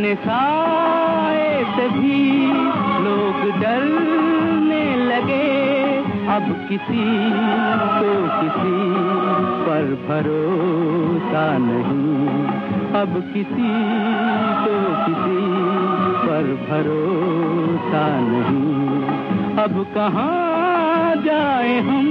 अपने साए से भी लोग डरने लगे। अब किसी को किसी पर भरोसा नहीं, अब किसी को किसी पर भरोसा नहीं। अब कहाँ जाए हम?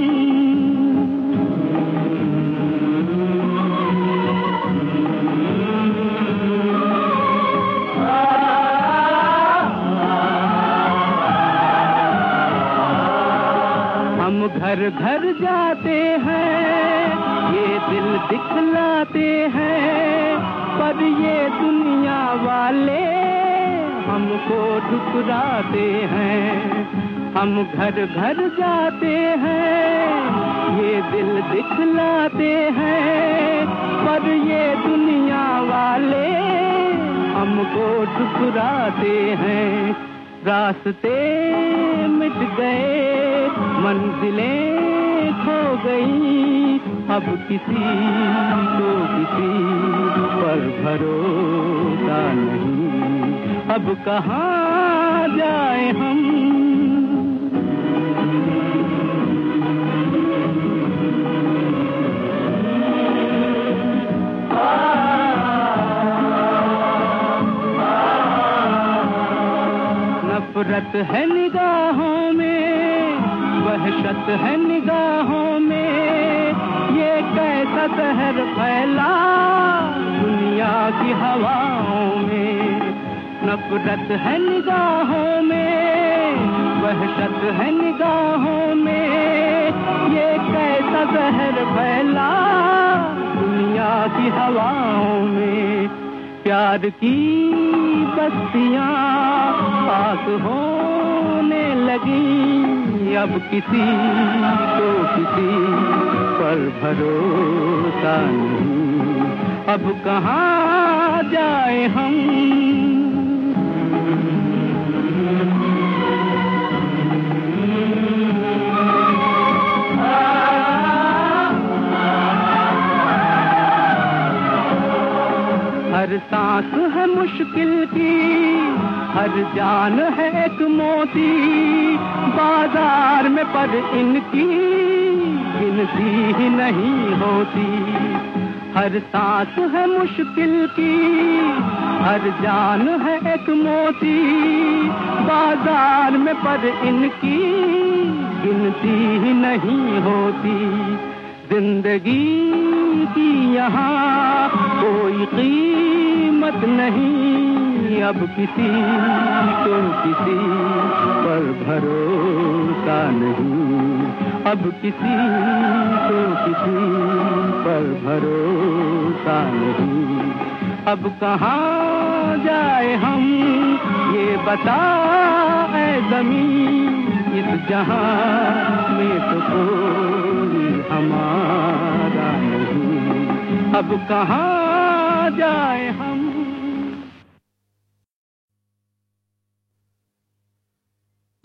हम घर घर जाते हैं, ये दिल दिखलाते हैं, पर ये दुनिया वाले हमको ठुकराते हैं। हम घर घर जाते हैं, ये दिल दिखलाते हैं, पर ये दुनिया वाले हमको ठुकराते हैं। रास्ते मिट गए, मंजिलें खो गई, अब किसी को किसी पर भरोसा नहीं। अब कहाँ जाए हम? नफरत है निगाहों में, वहशत है निगाहों में, ये कैसा कहर फैला दुनिया की हवाओं में। नफरत है निगाहों में, वहशत है निगाहों में, ये कैसा कहर फैला दुनिया की हवाओं में। प्यार की बस्तियां पास होने लगी, अब किसी को किसी पर भरोसा नहीं। अब कहाँ जाए हम? हर सांस है मुश्किल की, हर जान है एक मोती, बाजार में पर इनकी गिनती ही नहीं होती। हर सांस है मुश्किल की, हर जान है एक मोती, बाजार में पर इनकी गिनती ही नहीं होती। जिंदगी की यहाँ कोई कीमत नहीं, अब किसी को किसी पर भरोसा नहीं। अब किसी को किसी पर भरोसा नहीं। अब कहाँ जाए हम? ये बता ऐ ज़मीं, इस जहां में तो कोई हमारा नहीं। अब कहाँ जाए हम?